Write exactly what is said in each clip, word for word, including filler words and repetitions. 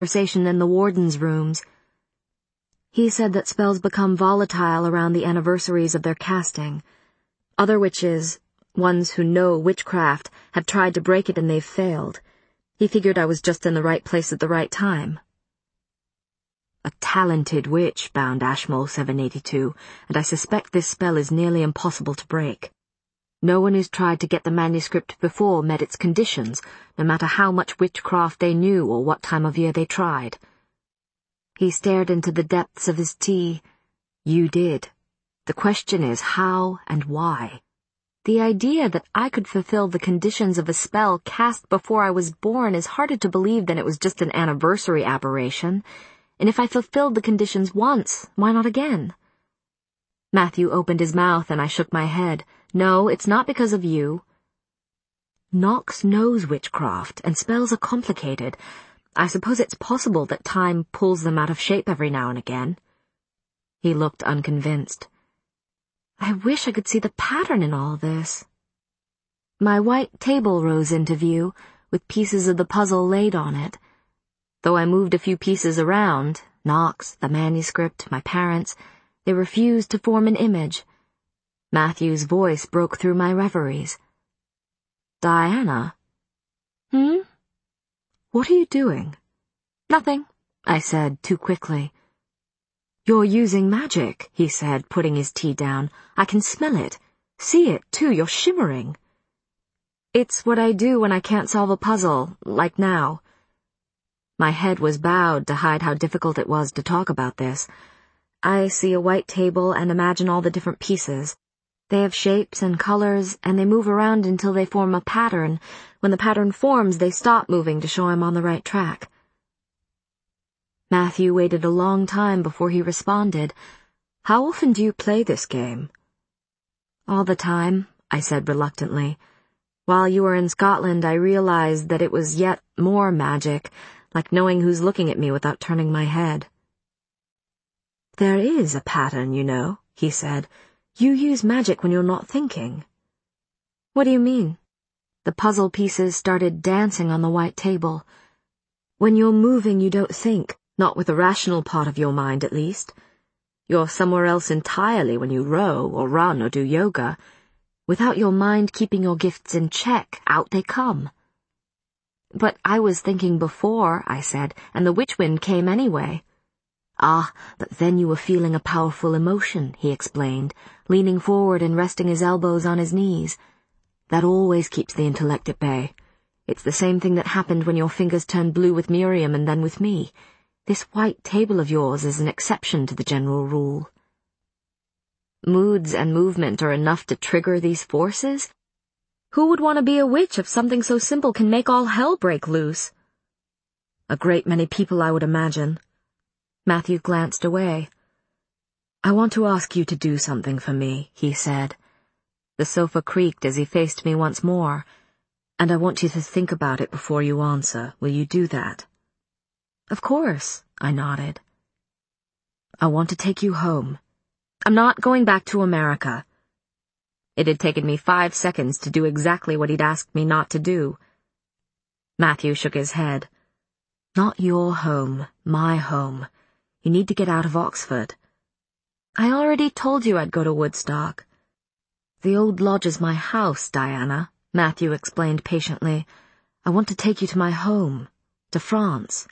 conversation in the warden's rooms. He said that spells become volatile around the anniversaries of their casting. Other witches, ones who know witchcraft, have tried to break it and they've failed. He figured I was just in the right place at the right time. A talented witch bound Ashmole seven eighty-two, and I suspect this spell is nearly impossible to break. No one who's tried to get the manuscript before met its conditions, no matter how much witchcraft they knew or what time of year they tried. He stared into the depths of his tea. You did. The question is how and why. The idea that I could fulfill the conditions of a spell cast before I was born is harder to believe than it was just an anniversary aberration. And if I fulfilled the conditions once, why not again? Matthew opened his mouth and I shook my head. No, it's not because of you. Knox knows witchcraft, and spells are complicated. I suppose it's possible that time pulls them out of shape every now and again. He looked unconvinced. I wish I could see the pattern in all this. My white table rose into view, with pieces of the puzzle laid on it. Though I moved a few pieces around, Knox, the manuscript, my parents, they refused to form an image. Matthew's voice broke through my reveries. Diana? Hmm? What are you doing? Nothing, I said too quickly. You're using magic, he said, putting his tea down. I can smell it. See it, too, you're shimmering. It's what I do when I can't solve a puzzle, like now. My head was bowed to hide how difficult it was to talk about this. I see a white table and imagine all the different pieces. They have shapes and colors, and they move around until they form a pattern. When the pattern forms, they stop moving to show I'm on the right track. Matthew waited a long time before he responded. How often do you play this game? All the time, I said reluctantly. While you were in Scotland, I realized that it was yet more magic, like knowing who's looking at me without turning my head. There is a pattern, you know, he said. You use magic when you're not thinking. What do you mean? The puzzle pieces started dancing on the white table. When you're moving, you don't think, not with the rational part of your mind, at least. You're somewhere else entirely when you row or run or do yoga. Without your mind keeping your gifts in check, out they come. But I was thinking before, I said, and the witch wind came anyway. Ah, but then you were feeling a powerful emotion, he explained, leaning forward and resting his elbows on his knees. That always keeps the intellect at bay. It's the same thing that happened when your fingers turned blue with Miriam and then with me. This white table of yours is an exception to the general rule. Moods and movement are enough to trigger these forces? Who would want to be a witch if something so simple can make all hell break loose? A great many people, I would imagine. Matthew glanced away. I want to ask you to do something for me, he said. The sofa creaked as he faced me once more. And I want you to think about it before you answer. Will you do that? Of course, I nodded. I want to take you home. I'm not going back to America. It had taken me five seconds to do exactly what he'd asked me not to do. Matthew shook his head. Not your home, my home. You need to get out of Oxford. I already told you I'd go to Woodstock. The old lodge is my house, Diana, Matthew explained patiently. I want to take you to my home, to France.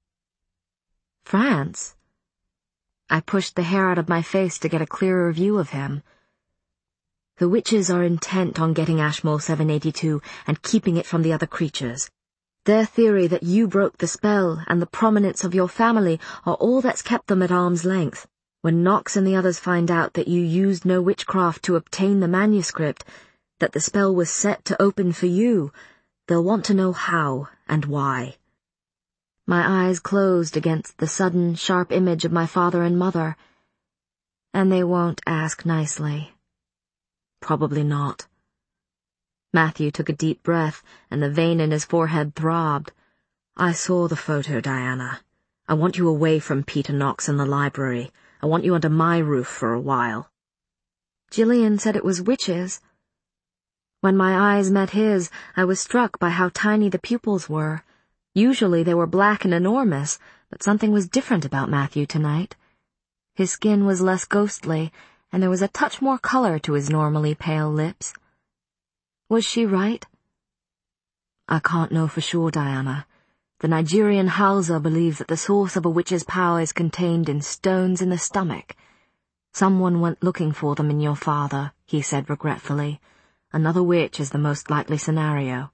France? I pushed the hair out of my face to get a clearer view of him. The witches are intent on getting Ashmole seven eighty-two and keeping it from the other creatures. Their theory that you broke the spell and the prominence of your family are all that's kept them at arm's length. When Knox and the others find out that you used no witchcraft to obtain the manuscript, that the spell was set to open for you, they'll want to know how and why. My eyes closed against the sudden, sharp image of my father and mother, and they won't ask nicely. Probably not. Matthew took a deep breath, and the vein in his forehead throbbed. I saw the photo, Diana. I want you away from Peter Knox in the library. I want you under my roof for a while. Gillian said it was witches. When my eyes met his, I was struck by how tiny the pupils were. Usually they were black and enormous, but something was different about Matthew tonight. His skin was less ghostly, and there was a touch more color to his normally pale lips. Was she right? I can't know for sure, Diana. The Nigerian Hausa believes that the source of a witch's power is contained in stones in the stomach. Someone went looking for them in your father, he said regretfully. Another witch is the most likely scenario.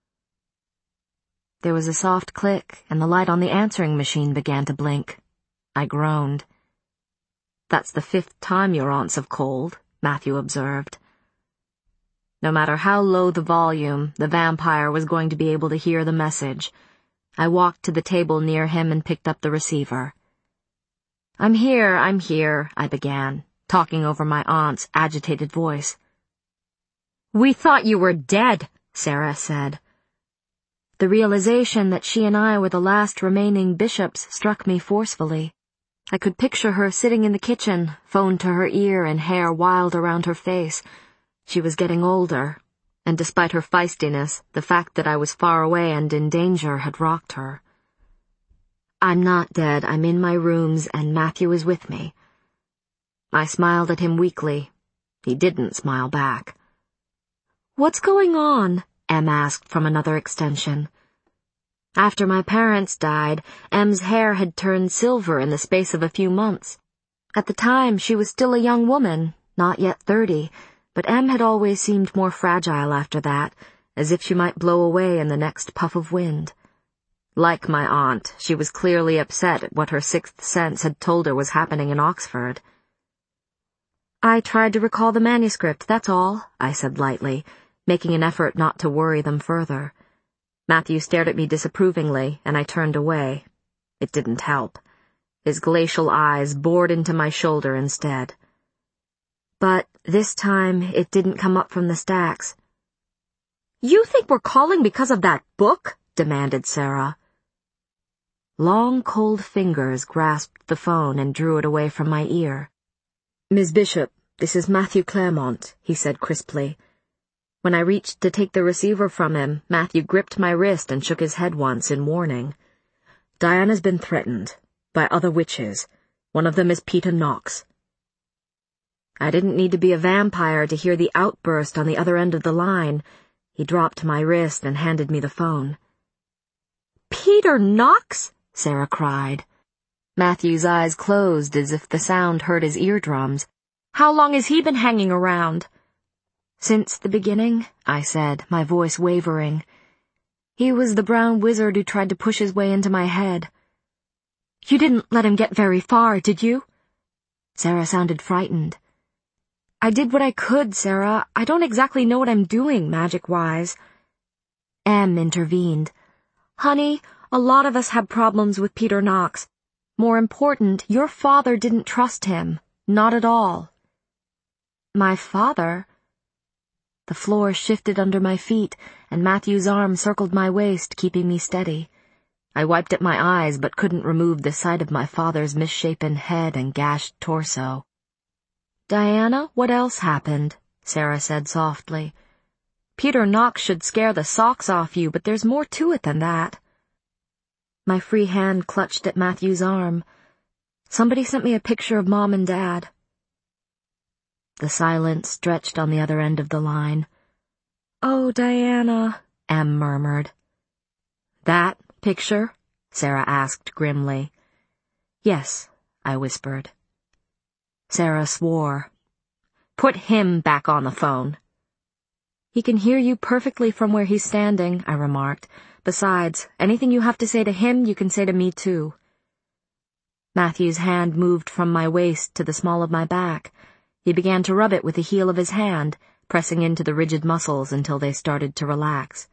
There was a soft click, and the light on the answering machine began to blink. I groaned. That's the fifth time your aunts have called, Matthew observed. No matter how low the volume, the vampire was going to be able to hear the message. I walked to the table near him and picked up the receiver. I'm here, I'm here, I began, talking over my aunt's agitated voice. We thought you were dead, Sarah said. The realization that she and I were the last remaining bishops struck me forcefully. I could picture her sitting in the kitchen, phone to her ear and hair wild around her face. She was getting older, and despite her feistiness, the fact that I was far away and in danger had rocked her. I'm not dead, I'm in my rooms, and Matthew is with me. I smiled at him weakly. He didn't smile back. What's going on? Em asked from another extension. After my parents died, Em's hair had turned silver in the space of a few months. At the time, she was still a young woman, not yet thirty, but Em had always seemed more fragile after that, as if she might blow away in the next puff of wind. Like my aunt, she was clearly upset at what her sixth sense had told her was happening in Oxford. I tried to recall the manuscript, that's all, I said lightly, making an effort not to worry them further. Matthew stared at me disapprovingly, and I turned away. It didn't help. His glacial eyes bored into my shoulder instead. But this time it didn't come up from the stacks. You think we're calling because of that book? Demanded Sarah. Long, cold fingers grasped the phone and drew it away from my ear. Miss Bishop, this is Matthew Claremont, he said crisply. When I reached to take the receiver from him, Matthew gripped my wrist and shook his head once in warning. Diana's been threatened by other witches. One of them is Peter Knox. I didn't need to be a vampire to hear the outburst on the other end of the line. He dropped my wrist and handed me the phone. Peter Knox? Sarah cried. Matthew's eyes closed as if the sound hurt his eardrums. How long has he been hanging around? Since the beginning, I said, my voice wavering. He was the brown wizard who tried to push his way into my head. You didn't let him get very far, did you? Sarah sounded frightened. I did what I could, Sarah. I don't exactly know what I'm doing, magic-wise. Em intervened. Honey, a lot of us have problems with Peter Knox. More important, your father didn't trust him. Not at all. My father? The floor shifted under my feet, and Matthew's arm circled my waist, keeping me steady. I wiped at my eyes, but couldn't remove the sight of my father's misshapen head and gashed torso. Diana, what else happened? Sarah said softly. Peter Knox should scare the socks off you, but there's more to it than that. My free hand clutched at Matthew's arm. Somebody sent me a picture of Mom and Dad. The silence stretched on the other end of the line. Oh, Diana, Em murmured. That picture? Sarah asked grimly. Yes, I whispered. Sarah swore. Put him back on the phone. He can hear you perfectly from where he's standing, I remarked. Besides, anything you have to say to him, you can say to me too. Matthew's hand moved from my waist to the small of my back. He began to rub it with the heel of his hand, pressing into the rigid muscles until they started to relax.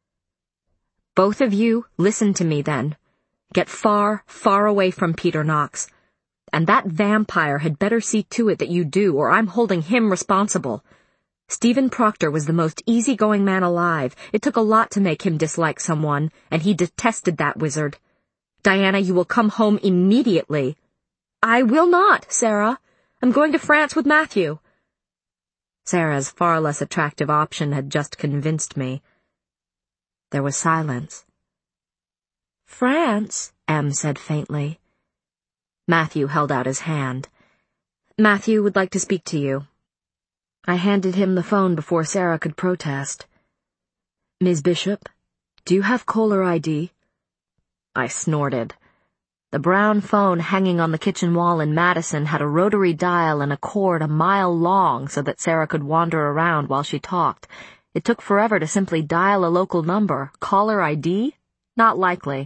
Both of you, listen to me then. Get far, far away from Peter Knox. And that vampire had better see to it that you do, or I'm holding him responsible. Stephen Proctor was the most easygoing man alive. It took a lot to make him dislike someone, and he detested that wizard. Diana, you will come home immediately. I will not, Sarah. I'm going to France with Matthew. Sarah's far less attractive option had just convinced me. There was silence. France, Em said faintly. Matthew held out his hand. Matthew would like to speak to you. I handed him the phone before Sarah could protest. Miz Bishop, do you have caller I D? I snorted. The brown phone hanging on the kitchen wall in Madison had a rotary dial and a cord a mile long so that Sarah could wander around while she talked. It took forever to simply dial a local number. Caller I D? Not likely.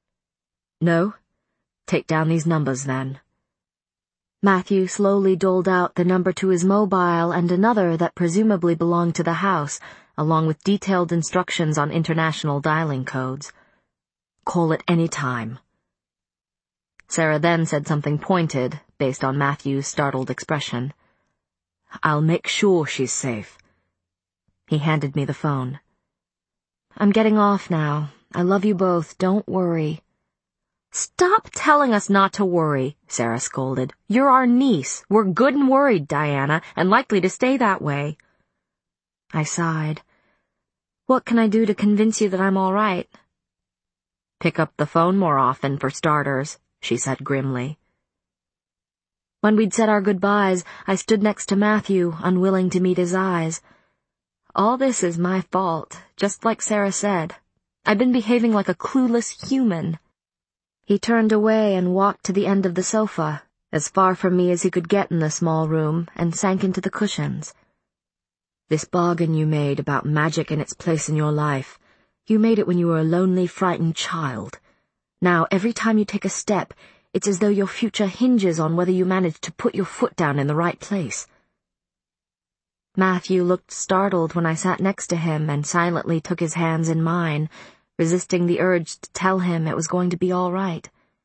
No? Take down these numbers, then. Matthew slowly doled out the number to his mobile and another that presumably belonged to the house, along with detailed instructions on international dialing codes. Call at any time. Sarah then said something pointed, based on Matthew's startled expression. I'll make sure she's safe. He handed me the phone. I'm getting off now. I love you both. Don't worry. Stop telling us not to worry, Sarah scolded. You're our niece. We're good and worried, Diana, and likely to stay that way. I sighed. What can I do to convince you that I'm all right? Pick up the phone more often, for starters, she said grimly. When we'd said our goodbyes, I stood next to Matthew, unwilling to meet his eyes. All this is my fault, just like Sarah said. I've been behaving like a clueless human. He turned away and walked to the end of the sofa, as far from me as he could get in the small room, and sank into the cushions. This bargain you made about magic and its place in your life, you made it when you were a lonely, frightened child. Now, every time you take a step, it's as though your future hinges on whether you manage to put your foot down in the right place. Matthew looked startled when I sat next to him and silently took his hands in mine, resisting the urge to tell him it was going to be all right.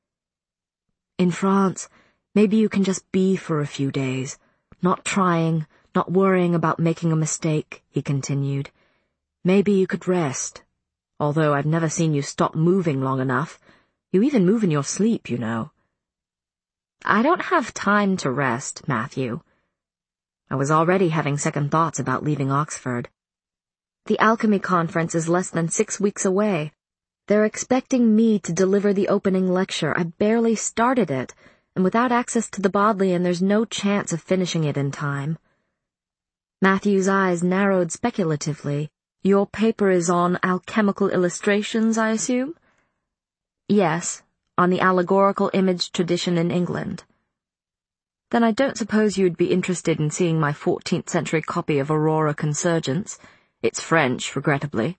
In France, maybe you can just be for a few days, not trying, not worrying about making a mistake, he continued. Maybe you could rest, although I've never seen you stop moving long enough. You even move in your sleep, you know. I don't have time to rest, Matthew. I was already having second thoughts about leaving Oxford. The alchemy conference is less than six weeks away. They're expecting me to deliver the opening lecture. I barely started it, and without access to the Bodleian, there's no chance of finishing it in time. Matthew's eyes narrowed speculatively. Your paper is on alchemical illustrations, I assume? Yes, on the allegorical image tradition in England. Then I don't suppose you'd be interested in seeing my fourteenth century copy of Aurora Consurgence. It's French, regrettably.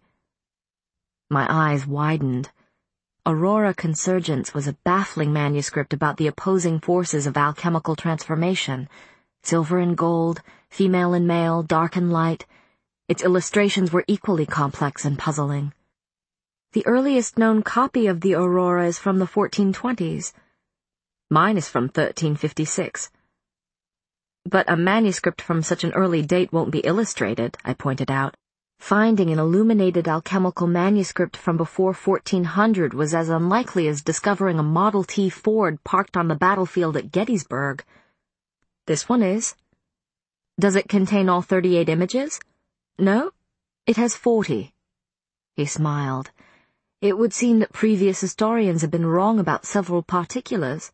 My eyes widened. Aurora Consurgence was a baffling manuscript about the opposing forces of alchemical transformation. Silver and gold, female and male, dark and light. Its illustrations were equally complex and puzzling. The earliest known copy of the Aurora is from the fourteen twenties. Mine is from thirteen fifty-six. But a manuscript from such an early date won't be illustrated, I pointed out. Finding an illuminated alchemical manuscript from before fourteen hundred was as unlikely as discovering a Model T Ford parked on the battlefield at Gettysburg. This one is. Does it contain all thirty-eight images? No? It has forty. He smiled. It would seem that previous historians have been wrong about several particulars.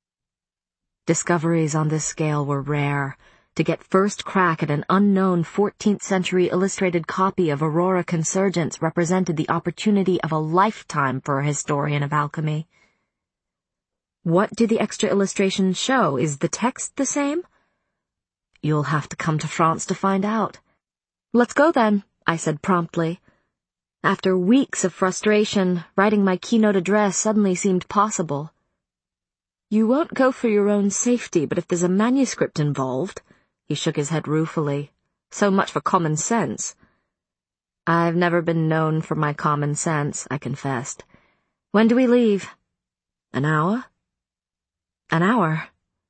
Discoveries on this scale were rare. To get first crack at an unknown fourteenth century illustrated copy of Aurora Consurgence represented the opportunity of a lifetime for a historian of alchemy. What do the extra illustrations show? Is the text the same? You'll have to come to France to find out. Let's go then, I said promptly. After weeks of frustration, writing my keynote address suddenly seemed possible. You won't go for your own safety, but if there's a manuscript involved... He shook his head ruefully. So much for common sense. I've never been known for my common sense, I confessed. When do we leave? An hour? An hour.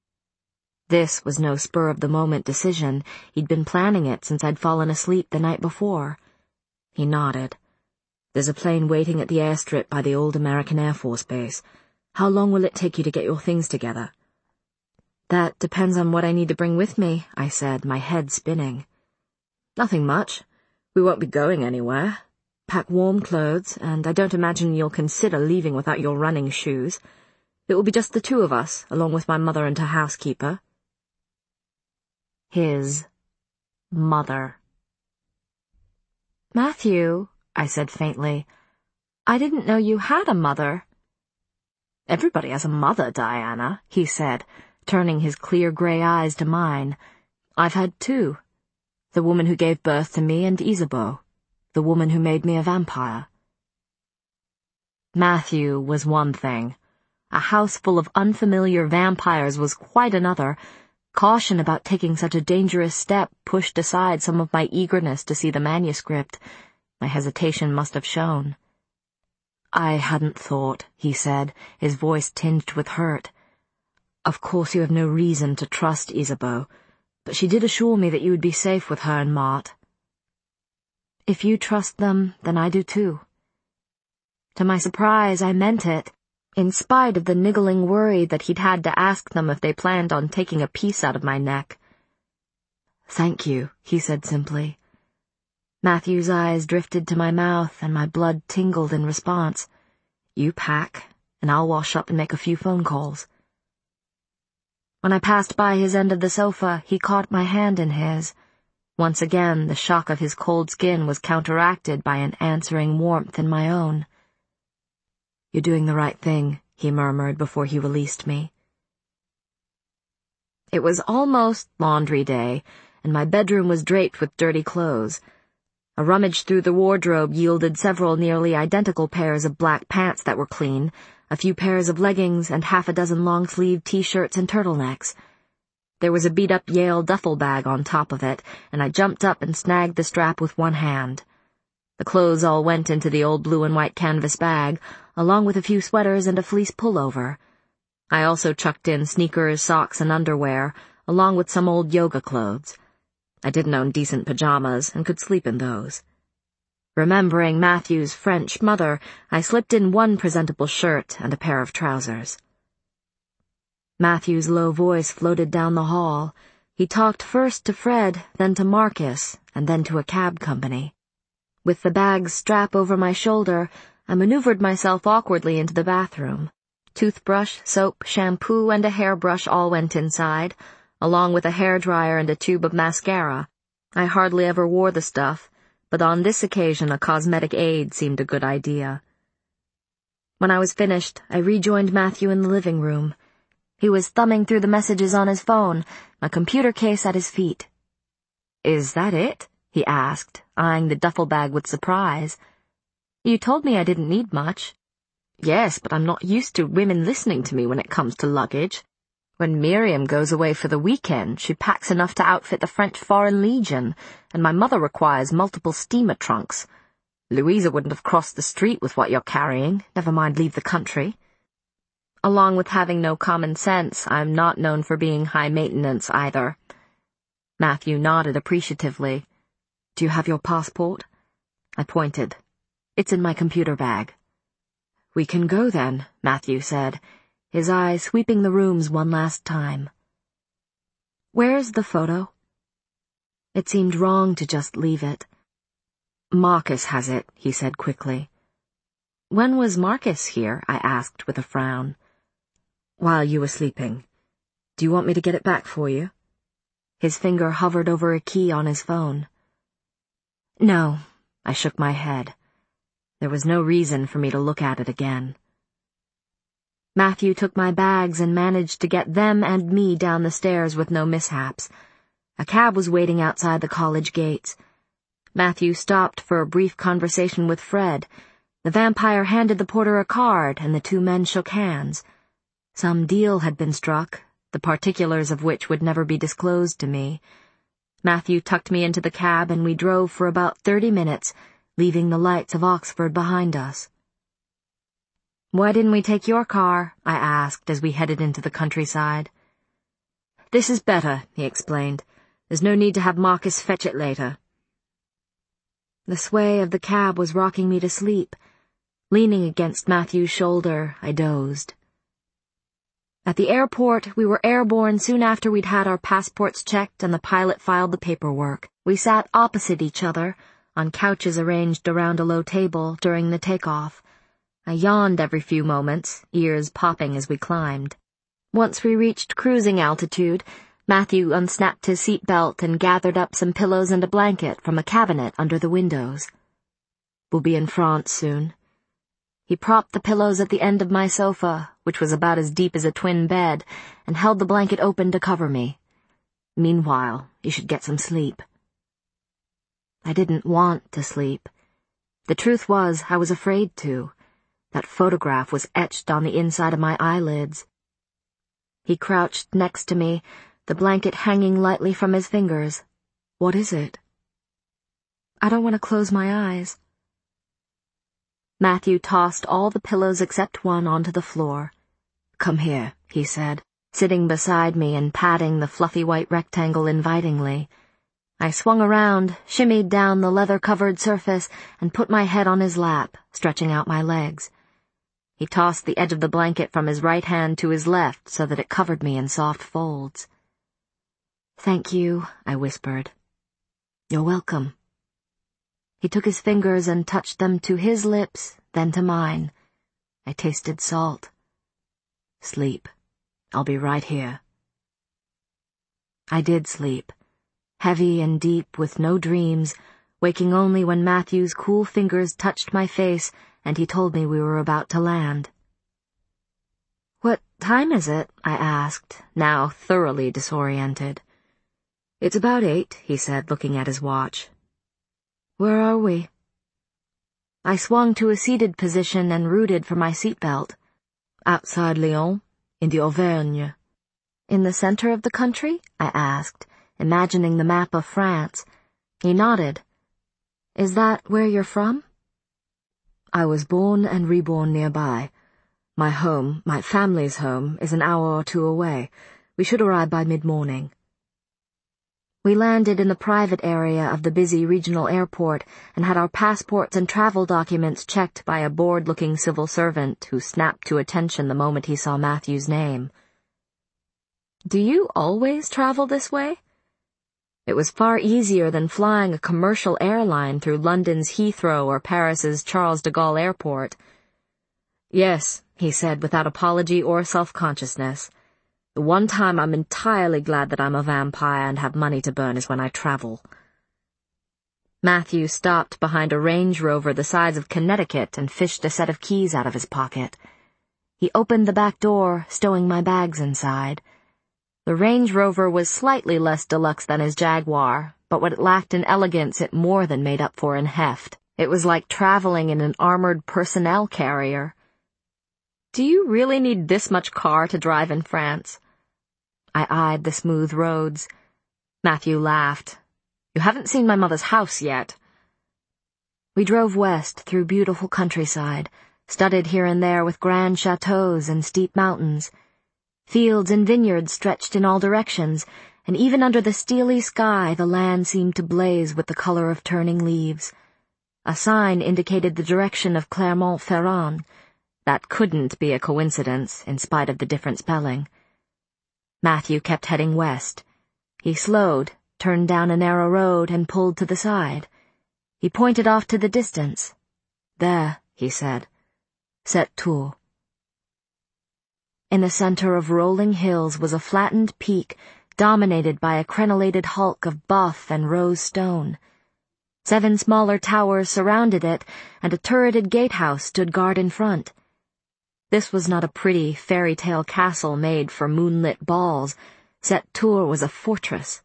This was no spur-of-the-moment decision. He'd been planning it since I'd fallen asleep the night before. He nodded. There's a plane waiting at the airstrip by the old American Air Force Base. How long will it take you to get your things together? That depends on what I need to bring with me, I said, my head spinning. Nothing much. We won't be going anywhere. Pack warm clothes, and I don't imagine you'll consider leaving without your running shoes. It will be just the two of us, along with my mother and her housekeeper. His mother. Matthew, I said faintly, I didn't know you had a mother. Everybody has a mother, Diana, he said, turning his clear grey eyes to mine. I've had two. The woman who gave birth to me and Isabeau. The woman who made me a vampire. Matthew was one thing. A house full of unfamiliar vampires was quite another. Caution about taking such a dangerous step pushed aside some of my eagerness to see the manuscript. My hesitation must have shown. I hadn't thought, he said, his voice tinged with hurt. Of course you have no reason to trust Isabeau, but she did assure me that you would be safe with her and Mart. If you trust them, then I do too. To my surprise, I meant it, in spite of the niggling worry that he'd had to ask them if they planned on taking a piece out of my neck. Thank you, he said simply. Matthew's eyes drifted to my mouth, and my blood tingled in response. You pack, and I'll wash up and make a few phone calls. When I passed by his end of the sofa, he caught my hand in his. Once again, the shock of his cold skin was counteracted by an answering warmth in my own. You're doing the right thing, he murmured before he released me. It was almost laundry day, and my bedroom was draped with dirty clothes. A rummage through the wardrobe yielded several nearly identical pairs of black pants that were clean, a few pairs of leggings, and half a dozen long-sleeved t-shirts and turtlenecks. There was a beat-up Yale duffel bag on top of it, and I jumped up and snagged the strap with one hand. The clothes all went into the old blue and white canvas bag, along with a few sweaters and a fleece pullover. I also chucked in sneakers, socks, and underwear, along with some old yoga clothes. I didn't own decent pajamas and could sleep in those. Remembering Matthew's French mother, I slipped in one presentable shirt and a pair of trousers. Matthew's low voice floated down the hall. He talked first to Fred, then to Marcus, and then to a cab company. With the bag's strap over my shoulder, I maneuvered myself awkwardly into the bathroom. Toothbrush, soap, shampoo, and a hairbrush all went inside, along with a hairdryer and a tube of mascara. I hardly ever wore the stuff, but on this occasion a cosmetic aid seemed a good idea. When I was finished, I rejoined Matthew in the living room. He was thumbing through the messages on his phone, my computer case at his feet. "Is that it?" he asked, eyeing the duffel bag with surprise. "You told me I didn't need much." "Yes, but I'm not used to women listening to me when it comes to luggage. When Miriam goes away for the weekend, she packs enough to outfit the French Foreign Legion, and my mother requires multiple steamer trunks. Louisa wouldn't have crossed the street with what you're carrying, never mind leave the country. Along with having no common sense, I'm not known for being high maintenance either." Matthew nodded appreciatively. "Do you have your passport?" I pointed. "It's in my computer bag." "We can go then," Matthew said, his eyes sweeping the rooms one last time. "Where's the photo?" It seemed wrong to just leave it. "Marcus has it," he said quickly. "When was Marcus here?" I asked with a frown. "While you were sleeping. Do you want me to get it back for you?" His finger hovered over a key on his phone. "No," I shook my head. There was no reason for me to look at it again. Matthew took my bags and managed to get them and me down the stairs with no mishaps. A cab was waiting outside the college gates. Matthew stopped for a brief conversation with Fred. The vampire handed the porter a card, and the two men shook hands. Some deal had been struck, the particulars of which would never be disclosed to me. Matthew tucked me into the cab, and we drove for about thirty minutes, leaving the lights of Oxford behind us. "Why didn't we take your car?" I asked as we headed into the countryside. "This is better," he explained. "There's no need to have Marcus fetch it later." The sway of the cab was rocking me to sleep. Leaning against Matthew's shoulder, I dozed. At the airport, we were airborne soon after we'd had our passports checked and the pilot filed the paperwork. We sat opposite each other, on couches arranged around a low table during the takeoff. I yawned every few moments, ears popping as we climbed. Once we reached cruising altitude, Matthew unsnapped his seatbelt and gathered up some pillows and a blanket from a cabinet under the windows. We'll be in France soon. He propped the pillows at the end of my sofa, which was about as deep as a twin bed, and held the blanket open to cover me. Meanwhile, you should get some sleep. I didn't want to sleep. The truth was, I was afraid to. That photograph was etched on the inside of my eyelids. He crouched next to me, the blanket hanging lightly from his fingers. What is it? I don't want to close my eyes. Matthew tossed all the pillows except one onto the floor. Come here, he said, sitting beside me and patting the fluffy white rectangle invitingly. I swung around, shimmied down the leather-covered surface, and put my head on his lap, stretching out my legs. He tossed the edge of the blanket from his right hand to his left so that it covered me in soft folds. Thank you, I whispered. You're welcome. He took his fingers and touched them to his lips, then to mine. I tasted salt. Sleep. I'll be right here. I did sleep, heavy and deep with no dreams, waking only when Matthew's cool fingers touched my face and he told me we were about to land. What time is it? I asked, now thoroughly disoriented. It's about eight, he said, looking at his watch. Where are we? I swung to a seated position and rooted for my seatbelt. Outside Lyon, in the Auvergne. In the center of the country? I asked, imagining the map of France. He nodded. Is that where you're from? I was born and reborn nearby. My home, my family's home, is an hour or two away. We should arrive by mid-morning. We landed in the private area of the busy regional airport and had our passports and travel documents checked by a bored-looking civil servant who snapped to attention the moment he saw Matthew's name. Do you always travel this way? It was far easier than flying a commercial airline through London's Heathrow or Paris's Charles de Gaulle Airport. Yes, he said without apology or self-consciousness. The one time I'm entirely glad that I'm a vampire and have money to burn is when I travel. Matthew stopped behind a Range Rover the size of Connecticut and fished a set of keys out of his pocket. He opened the back door, stowing my bags inside. The Range Rover was slightly less deluxe than his Jaguar, but what it lacked in elegance it more than made up for in heft. It was like traveling in an armored personnel carrier. Do you really need this much car to drive in France? I eyed the smooth roads. Matthew laughed. You haven't seen my mother's house yet. We drove west through beautiful countryside, studded here and there with grand chateaux and steep mountains. Fields and vineyards stretched in all directions, and even under the steely sky the land seemed to blaze with the color of turning leaves. A sign indicated the direction of Clermont-Ferrand. That couldn't be a coincidence, in spite of the different spelling. Matthew kept heading west. He slowed, turned down a narrow road, and pulled to the side. He pointed off to the distance. There, he said. Cette tour. In the center of rolling hills was a flattened peak, dominated by a crenellated hulk of buff and rose stone. Seven smaller towers surrounded it, and a turreted gatehouse stood guard in front. This was not a pretty fairy-tale castle made for moonlit balls. Cette tour was a fortress.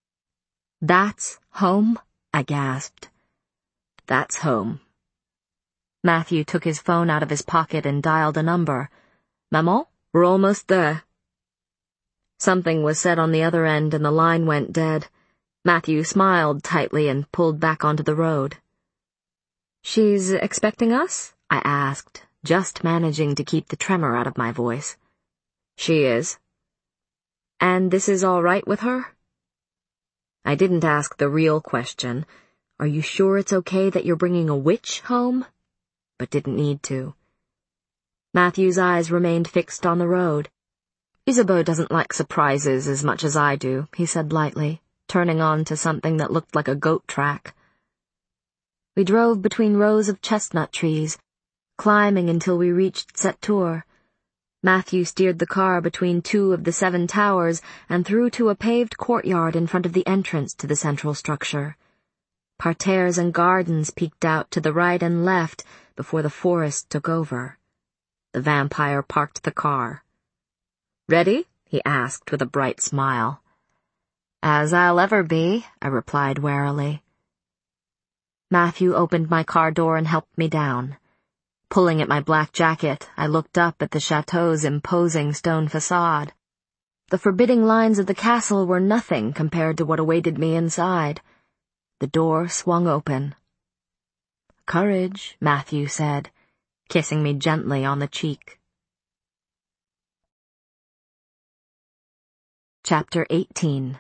That's home? I gasped. That's home. Matthew took his phone out of his pocket and dialed a number. Maman? We're almost there. Something was said on the other end and the line went dead. Matthew smiled tightly and pulled back onto the road. She's expecting us? I asked, just managing to keep the tremor out of my voice. She is. And this is all right with her? I didn't ask the real question. Are you sure it's okay that you're bringing a witch home? But didn't need to. Matthew's eyes remained fixed on the road. Isabeau doesn't like surprises as much as I do, he said lightly, turning on to something that looked like a goat track. We drove between rows of chestnut trees, climbing until we reached Sept-Tours. Matthew steered the car between two of the seven towers and through to a paved courtyard in front of the entrance to the central structure. Parterres and gardens peeked out to the right and left before the forest took over. The vampire parked the car. "Ready?" he asked with a bright smile. "As I'll ever be," I replied warily. Matthew opened my car door and helped me down. Pulling at my black jacket, I looked up at the chateau's imposing stone facade. The forbidding lines of the castle were nothing compared to what awaited me inside. The door swung open. "Courage," Matthew said, kissing me gently on the cheek. Chapter eighteen.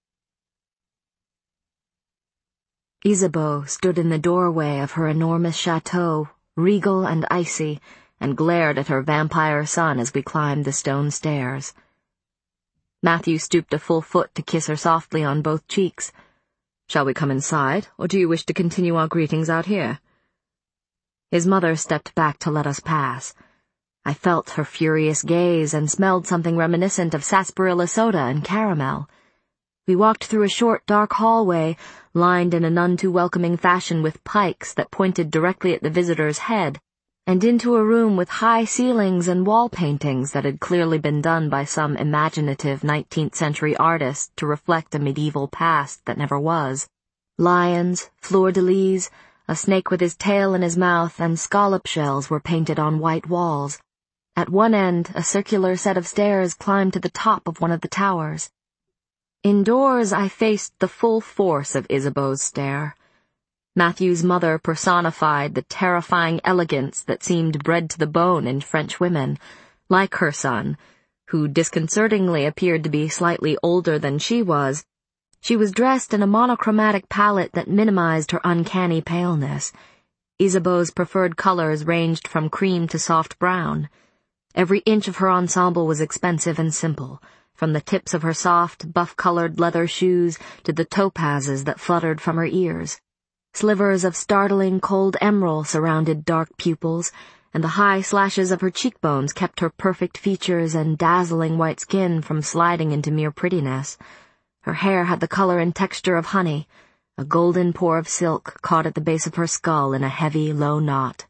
Isabeau stood in the doorway of her enormous chateau, regal and icy, and glared at her vampire son as we climbed the stone stairs. Matthew stooped a full foot to kiss her softly on both cheeks. "Shall we come inside, or do you wish to continue our greetings out here?" His mother stepped back to let us pass. I felt her furious gaze and smelled something reminiscent of sarsaparilla soda and caramel. We walked through a short, dark hallway, lined in a none too welcoming fashion with pikes that pointed directly at the visitor's head, and into a room with high ceilings and wall paintings that had clearly been done by some imaginative nineteenth century artist to reflect a medieval past that never was. Lions, fleur-de-lis, a snake with his tail in his mouth, and scallop shells were painted on white walls. At one end, a circular set of stairs climbed to the top of one of the towers. Indoors, I faced the full force of Isabeau's stare. Matthew's mother personified the terrifying elegance that seemed bred to the bone in French women, like her son, who disconcertingly appeared to be slightly older than she was. She was dressed in a monochromatic palette that minimized her uncanny paleness. Isabeau's preferred colors ranged from cream to soft brown. Every inch of her ensemble was expensive and simple, from the tips of her soft, buff-colored leather shoes to the topazes that fluttered from her ears. Slivers of startling cold emerald surrounded dark pupils, and the high slashes of her cheekbones kept her perfect features and dazzling white skin from sliding into mere prettiness. Her hair had the color and texture of honey, a golden pour of silk caught at the base of her skull in a heavy, low knot.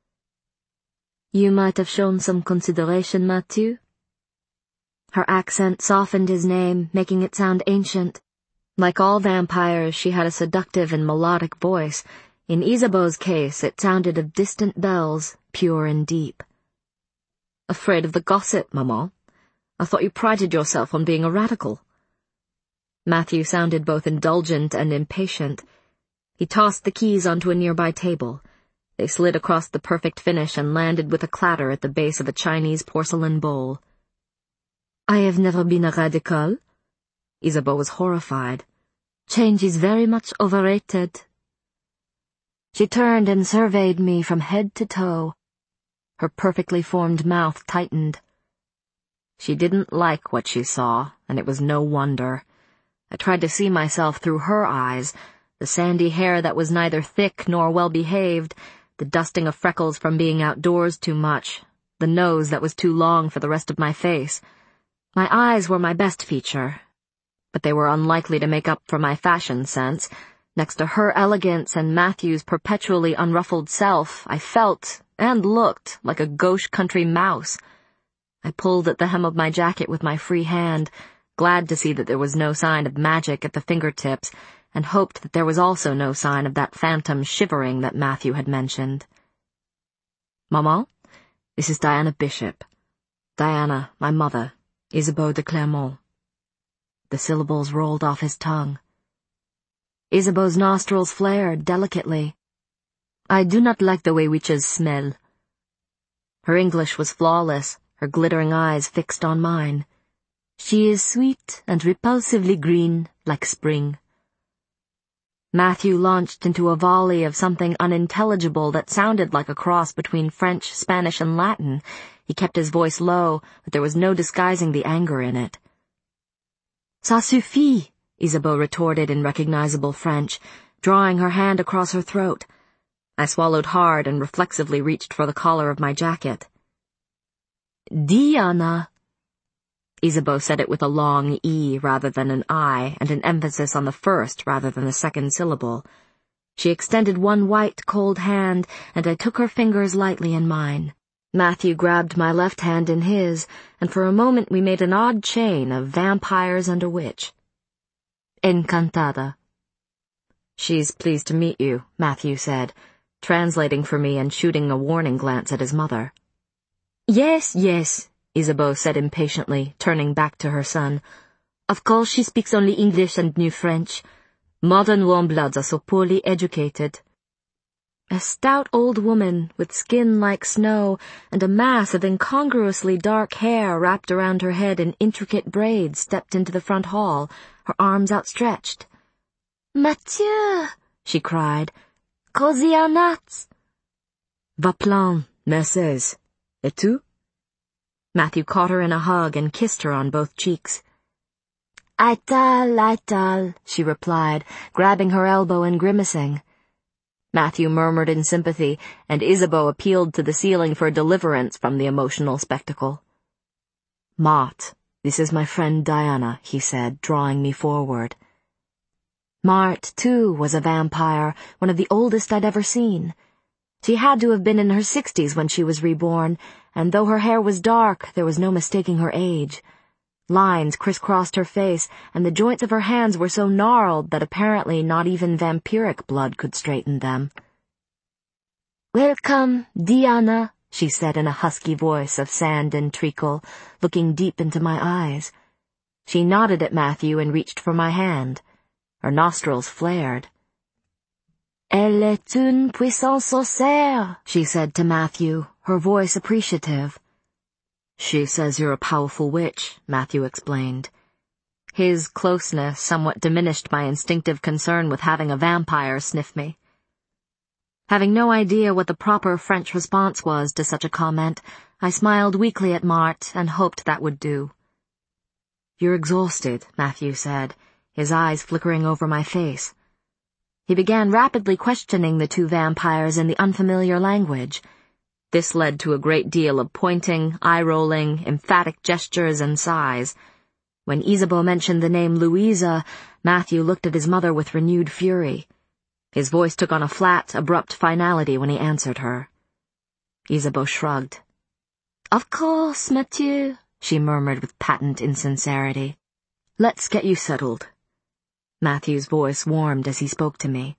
"You might have shown some consideration, Mathieu." Her accent softened his name, making it sound ancient. Like all vampires, she had a seductive and melodic voice. In Isabeau's case, it sounded of distant bells, pure and deep. "Afraid of the gossip, maman? I thought you prided yourself on being a radical." Matthew sounded both indulgent and impatient. He tossed the keys onto a nearby table. They slid across the perfect finish and landed with a clatter at the base of a Chinese porcelain bowl. "I have never been a radical." Isabeau was horrified. "Change is very much overrated." She turned and surveyed me from head to toe. Her perfectly formed mouth tightened. She didn't like what she saw, and it was no wonder. I tried to see myself through her eyes, the sandy hair that was neither thick nor well-behaved, the dusting of freckles from being outdoors too much, the nose that was too long for the rest of my face. My eyes were my best feature, but they were unlikely to make up for my fashion sense. Next to her elegance and Matthew's perpetually unruffled self, I felt, and looked, like a gauche country mouse. I pulled at the hem of my jacket with my free hand, glad to see that there was no sign of magic at the fingertips, and hoped that there was also no sign of that phantom shivering that Matthew had mentioned. "Maman, this is Diana Bishop. Diana, my mother. Isabeau de Clermont." The syllables rolled off his tongue. Isabeau's nostrils flared delicately. "I do not like the way witches smell." Her English was flawless, her glittering eyes fixed on mine. "She is sweet and repulsively green, like spring." Matthew launched into a volley of something unintelligible that sounded like a cross between French, Spanish, and Latin. He kept his voice low, but there was no disguising the anger in it. "Ça suffit," Isabeau retorted in recognizable French, drawing her hand across her throat. I swallowed hard and reflexively reached for the collar of my jacket. Diana. Isabeau said it with a long E rather than an I, and an emphasis on the first rather than the second syllable. She extended one white, cold hand, and I took her fingers lightly in mine. Matthew grabbed my left hand in his, and for a moment we made an odd chain of vampires and a witch. Encantada. She's pleased to meet you, Matthew said, translating for me and shooting a warning glance at his mother. Yes, yes, Isabeau said impatiently, turning back to her son. Of course she speaks only English and New French. Modern warm-bloods are so poorly educated. A stout old woman with skin like snow and a mass of incongruously dark hair wrapped around her head in intricate braids stepped into the front hall, her arms outstretched. Mathieu, she cried. Cosy à nats. Va plan, mercedes. Et tu? Matthew caught her in a hug and kissed her on both cheeks. Aital, aital, she replied, grabbing her elbow and grimacing. Matthew murmured in sympathy, and Isabeau appealed to the ceiling for deliverance from the emotional spectacle. Mart, this is my friend Diana, he said, drawing me forward. Mart, too, was a vampire, one of the oldest I'd ever seen. She had to have been in her sixties when she was reborn, and though her hair was dark, there was no mistaking her age. Lines crisscrossed her face, and the joints of her hands were so gnarled that apparently not even vampiric blood could straighten them. Welcome, Diana, she said in a husky voice of sand and treacle, looking deep into my eyes. She nodded at Matthew and reached for my hand. Her nostrils flared. Elle est une puissante sorcière, she said to Matthew, her voice appreciative. She says you're a powerful witch, Matthew explained. His closeness somewhat diminished my instinctive concern with having a vampire sniff me. Having no idea what the proper French response was to such a comment, I smiled weakly at Mart and hoped that would do. You're exhausted, Matthew said, his eyes flickering over my face. He began rapidly questioning the two vampires in the unfamiliar language. This led to a great deal of pointing, eye-rolling, emphatic gestures and sighs. When Isabeau mentioned the name Louisa, Matthew looked at his mother with renewed fury. His voice took on a flat, abrupt finality when he answered her. Isabeau shrugged. Of course, Mathieu, she murmured with patent insincerity. Let's get you settled. Matthew's voice warmed as he spoke to me.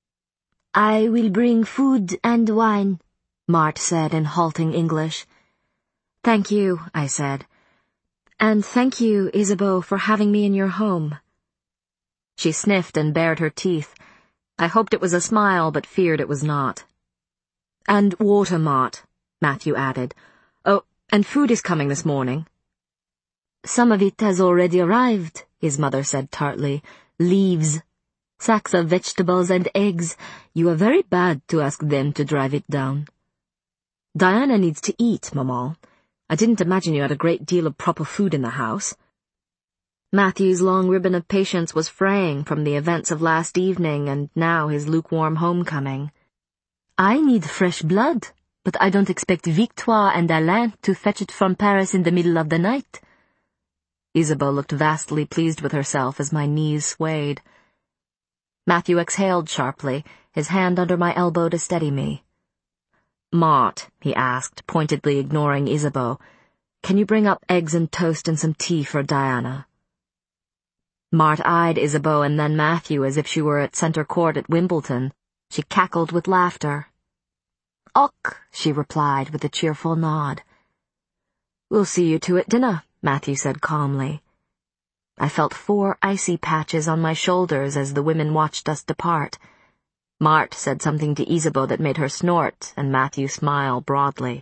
I will bring food and wine, Mart said in halting English. Thank you, I said. And thank you, Isabeau, for having me in your home. She sniffed and bared her teeth. I hoped it was a smile, but feared it was not. And water, Mart, Matthew added. Oh, and food is coming this morning. Some of it has already arrived, his mother said tartly. Leaves. Sacks of vegetables and eggs. You are very bad to ask them to drive it down. Diana needs to eat, Maman. I didn't imagine you had a great deal of proper food in the house. Matthew's long ribbon of patience was fraying from the events of last evening and now his lukewarm homecoming. I need fresh blood, but I don't expect Victoire and Alain to fetch it from Paris in the middle of the night. Isabeau looked vastly pleased with herself as my knees swayed. Matthew exhaled sharply, his hand under my elbow to steady me. Mart, he asked, pointedly ignoring Isabeau, can you bring up eggs and toast and some tea for Diana? Mart eyed Isabeau and then Matthew as if she were at centre court at Wimbledon. She cackled with laughter. Och, she replied with a cheerful nod. We'll see you two at dinner, Matthew said calmly. I felt four icy patches on my shoulders as the women watched us depart. Mart said something to Isabeau that made her snort, and Matthew smile broadly.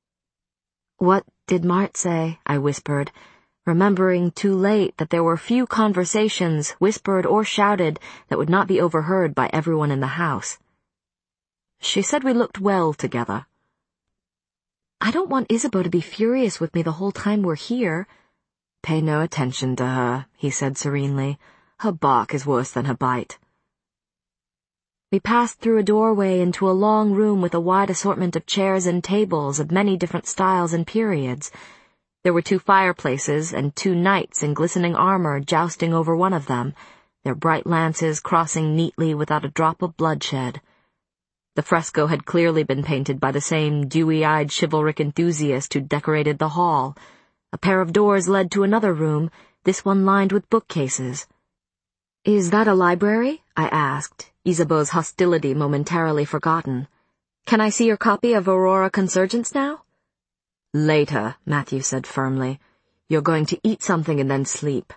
What did Mart say? I whispered, remembering too late that there were few conversations, whispered or shouted, that would not be overheard by everyone in the house. She said we looked well together. I don't want Isabeau to be furious with me the whole time we're here. Pay no attention to her, he said serenely. Her bark is worse than her bite. We passed through a doorway into a long room with a wide assortment of chairs and tables of many different styles and periods. There were two fireplaces and two knights in glistening armor jousting over one of them, their bright lances crossing neatly without a drop of bloodshed. The fresco had clearly been painted by the same dewy-eyed chivalric enthusiast who decorated the hall. A pair of doors led to another room, this one lined with bookcases. "Is that a library?" I asked, Isabeau's hostility momentarily forgotten. "Can I see your copy of Aurora Consurgence now?" "Later," Matthew said firmly. "You're going to eat something and then sleep."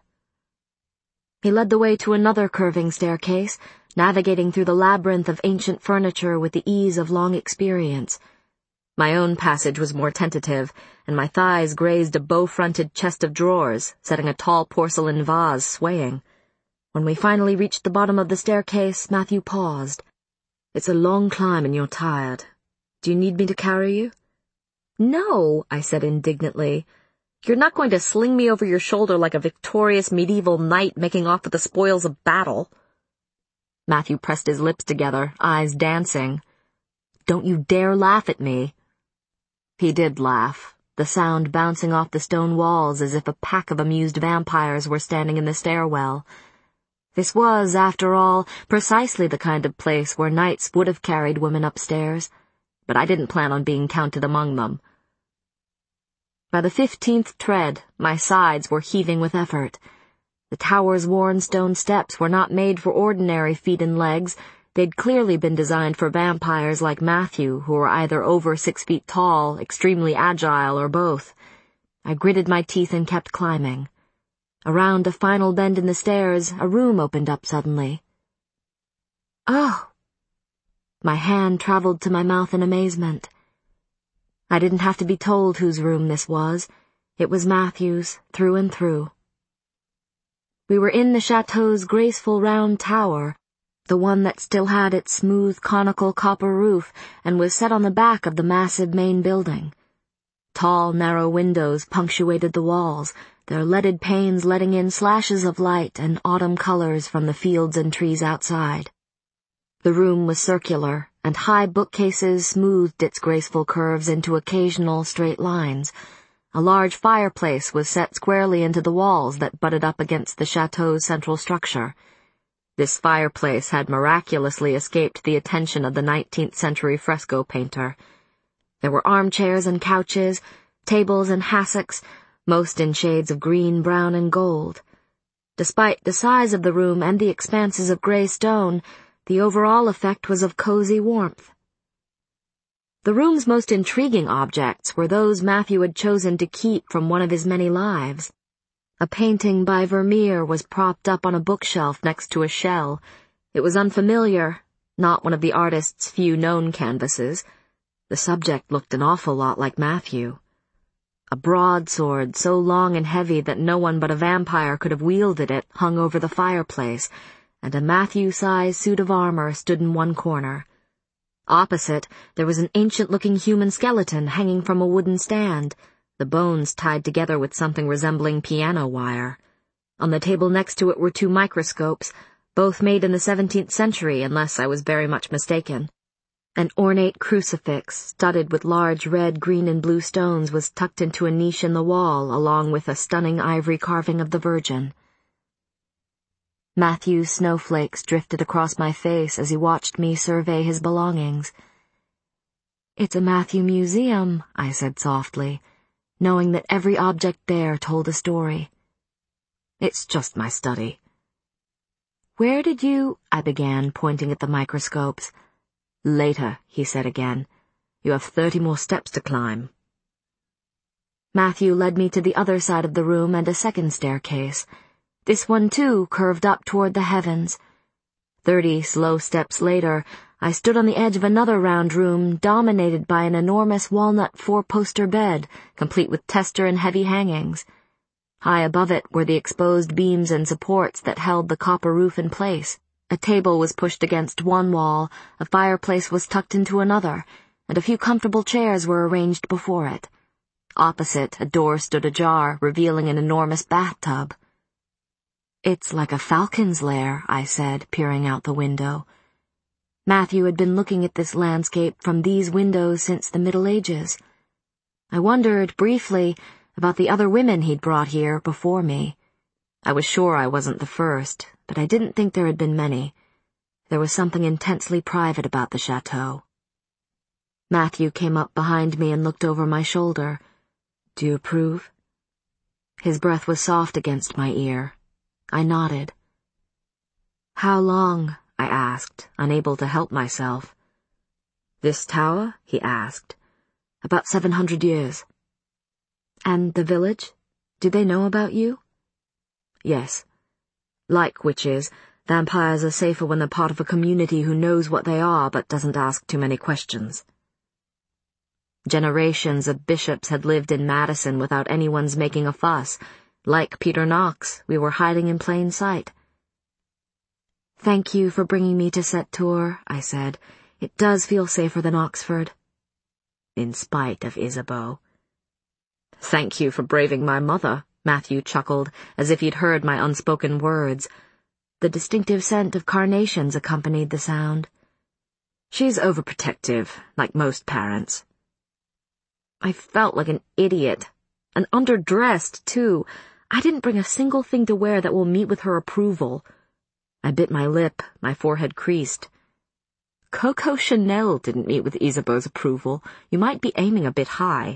He led the way to another curving staircase, navigating through the labyrinth of ancient furniture with the ease of long experience. My own passage was more tentative, and my thighs grazed a bow-fronted chest of drawers, setting a tall porcelain vase swaying. When we finally reached the bottom of the staircase, Matthew paused. "It's a long climb and you're tired. Do you need me to carry you?" "No," I said indignantly. "You're not going to sling me over your shoulder like a victorious medieval knight making off with the spoils of battle." Matthew pressed his lips together, eyes dancing. "Don't you dare laugh at me." He did laugh, the sound bouncing off the stone walls as if a pack of amused vampires were standing in the stairwell. This was, after all, precisely the kind of place where knights would have carried women upstairs, but I didn't plan on being counted among them. By the fifteenth tread, my sides were heaving with effort. The tower's worn stone steps were not made for ordinary feet and legs. They'd clearly been designed for vampires like Matthew, who were either over six feet tall, extremely agile, or both. I gritted my teeth and kept climbing. Around a final bend in the stairs, a room opened up suddenly. "Oh!" My hand traveled to my mouth in amazement. I didn't have to be told whose room this was. It was Matthew's, through and through. We were in the chateau's graceful round tower, the one that still had its smooth conical copper roof and was set on the back of the massive main building. Tall, narrow windows punctuated the walls, their leaded panes letting in slashes of light and autumn colors from the fields and trees outside. The room was circular, and high bookcases smoothed its graceful curves into occasional straight lines. A large fireplace was set squarely into the walls that butted up against the chateau's central structure. This fireplace had miraculously escaped the attention of the nineteenth century fresco painter. There were armchairs and couches, tables and hassocks, most in shades of green, brown, and gold. Despite the size of the room and the expanses of gray stone, the overall effect was of cozy warmth. The room's most intriguing objects were those Matthew had chosen to keep from one of his many lives. A painting by Vermeer was propped up on a bookshelf next to a shell. It was unfamiliar, not one of the artist's few known canvases. The subject looked an awful lot like Matthew. A broadsword so long and heavy that no one but a vampire could have wielded it hung over the fireplace, and a Matthew-sized suit of armor stood in one corner. Opposite, there was an ancient-looking human skeleton hanging from a wooden stand, the bones tied together with something resembling piano wire. On the table next to it were two microscopes, both made in the seventeenth century, unless I was very much mistaken. An ornate crucifix, studded with large red, green, and blue stones, was tucked into a niche in the wall, along with a stunning ivory carving of the Virgin. Matthew's snowflakes drifted across my face as he watched me survey his belongings. "It's a Matthew museum," I said softly, knowing that every object there told a story. "It's just my study." "Where did you—" I began, pointing at the microscopes. "Later," he said again. "You have thirty more steps to climb." Matthew led me to the other side of the room and a second staircase. This one, too, curved up toward the heavens. Thirty slow steps later, I stood on the edge of another round room dominated by an enormous walnut four-poster bed, complete with tester and heavy hangings. High above it were the exposed beams and supports that held the copper roof in place. A table was pushed against one wall, a fireplace was tucked into another, and a few comfortable chairs were arranged before it. Opposite, a door stood ajar, revealing an enormous bathtub. "It's like a falcon's lair," I said, peering out the window. Matthew had been looking at this landscape from these windows since the Middle Ages. I wondered, briefly, about the other women he'd brought here before me. I was sure I wasn't the first, but I didn't think there had been many. There was something intensely private about the chateau. Matthew came up behind me and looked over my shoulder. "Do you approve?" His breath was soft against my ear. I nodded. "How long?" I asked, unable to help myself. "This tower?" he asked. "About seven hundred years." "And the village? Do they know about you?" "Yes. Like witches, vampires are safer when they're part of a community who knows what they are but doesn't ask too many questions." Generations of bishops had lived in Madison without anyone's making a fuss. Like Peter Knox, we were hiding in plain sight. "Thank you for bringing me to Set Tour," I said. "It does feel safer than Oxford." In spite of Isabeau. "Thank you for braving my mother," Matthew chuckled, as if he'd heard my unspoken words. The distinctive scent of carnations accompanied the sound. "She's overprotective, like most parents." I felt like an idiot. And underdressed, too. I didn't bring a single thing to wear that will meet with her approval. I bit my lip, my forehead creased. Coco Chanel didn't meet with Isabeau's approval. You might be aiming a bit high.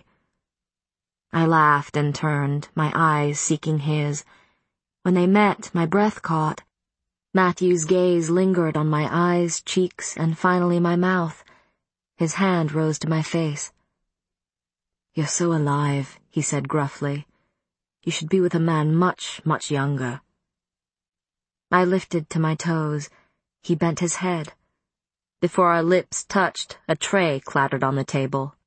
I laughed and turned, my eyes seeking his. When they met, my breath caught. Matthew's gaze lingered on my eyes, cheeks, and finally my mouth. His hand rose to my face. "You're so alive," he said gruffly. "You should be with a man much, much younger." I lifted to my toes. He bent his head. Before our lips touched, a tray clattered on the table.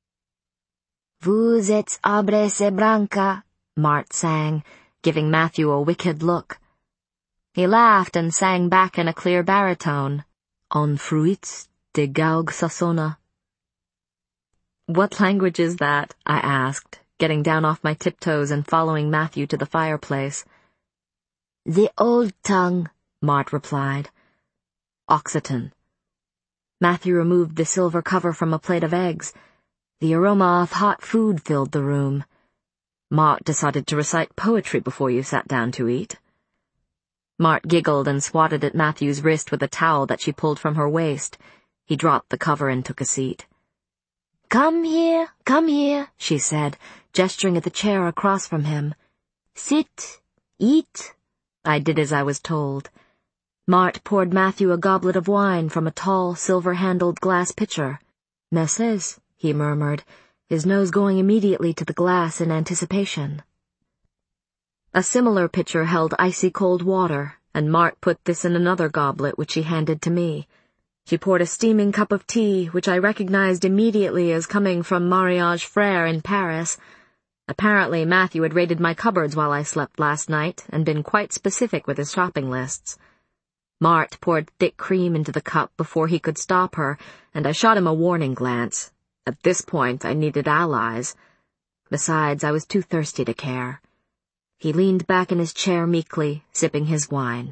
"Vous êtes arbre et branca," Mart sang, giving Matthew a wicked look. He laughed and sang back in a clear baritone. "En fruits de gaugue sassona." "What language is that?" I asked, getting down off my tiptoes and following Matthew to the fireplace. "The old tongue," Mart replied. "Occitan." Matthew removed the silver cover from a plate of eggs. The aroma of hot food filled the room. "Mart decided to recite poetry before you sat down to eat." Mart giggled and swatted at Matthew's wrist with a towel that she pulled from her waist. He dropped the cover and took a seat. "Come here, come here," she said, gesturing at the chair across from him. "Sit, eat." I did as I was told. Mart poured Matthew a goblet of wine from a tall, silver-handled glass pitcher. "Messes," he murmured, his nose going immediately to the glass in anticipation. A similar pitcher held icy cold water, and Mart put this in another goblet which she handed to me. She poured a steaming cup of tea, which I recognized immediately as coming from Mariage Frere in Paris. Apparently, Matthew had raided my cupboards while I slept last night, and been quite specific with his shopping lists. Mart poured thick cream into the cup before he could stop her, and I shot him a warning glance. At this point, I needed allies. Besides, I was too thirsty to care. He leaned back in his chair meekly, sipping his wine.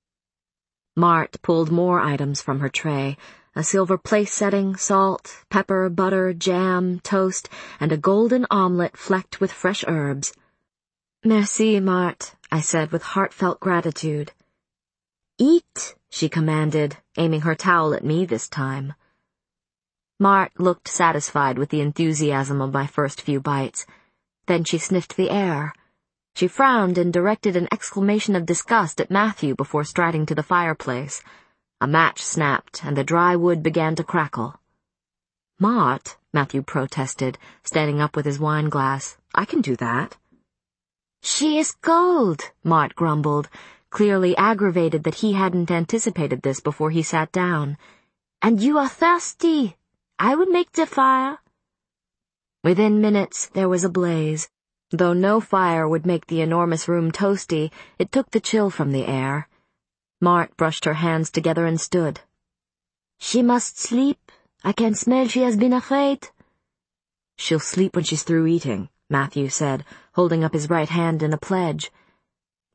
Mart pulled more items from her tray, a silver place setting, salt, pepper, butter, jam, toast, and a golden omelette flecked with fresh herbs. "Merci, Mart," I said with heartfelt gratitude. "Eat," she commanded, aiming her towel at me this time. Mart looked satisfied with the enthusiasm of my first few bites. Then she sniffed the air. She frowned and directed an exclamation of disgust at Matthew before striding to the fireplace. A match snapped, and the dry wood began to crackle. "Mart," Matthew protested, standing up with his wine glass. "I can do that." "She is cold," Mart grumbled, clearly aggravated that he hadn't anticipated this before he sat down. "And you are thirsty. I will make the fire." Within minutes there was a blaze. Though no fire would make the enormous room toasty, it took the chill from the air. Mart brushed her hands together and stood. "She must sleep. I can smell she has been afraid." "She'll sleep when she's through eating," Matthew said, holding up his right hand in a pledge.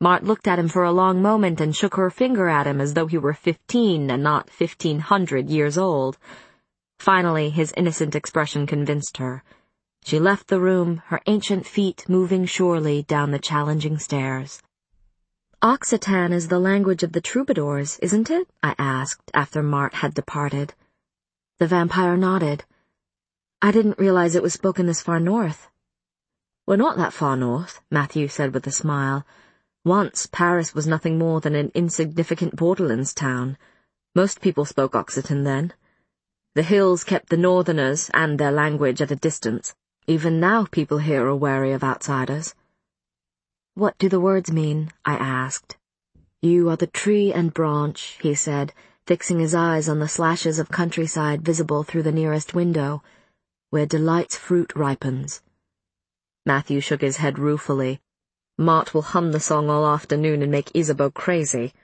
Mart looked at him for a long moment and shook her finger at him as though he were fifteen and not fifteen hundred years old. Finally, his innocent expression convinced her. She left the room, her ancient feet moving surely down the challenging stairs. "Occitan is the language of the troubadours, isn't it?" I asked after Mart had departed. The vampire nodded. "I didn't realize it was spoken this far north." "We're not that far north," Matthew said with a smile. "Once, Paris was nothing more than an insignificant borderlands town. Most people spoke Occitan then. The hills kept the northerners and their language at a distance. Even now people here are wary of outsiders." "What do the words mean?" I asked. "You are the tree and branch," he said, fixing his eyes on the slashes of countryside visible through the nearest window, "where delight's fruit ripens." Matthew shook his head ruefully. "Mart will hum the song all afternoon and make Isabeau crazy."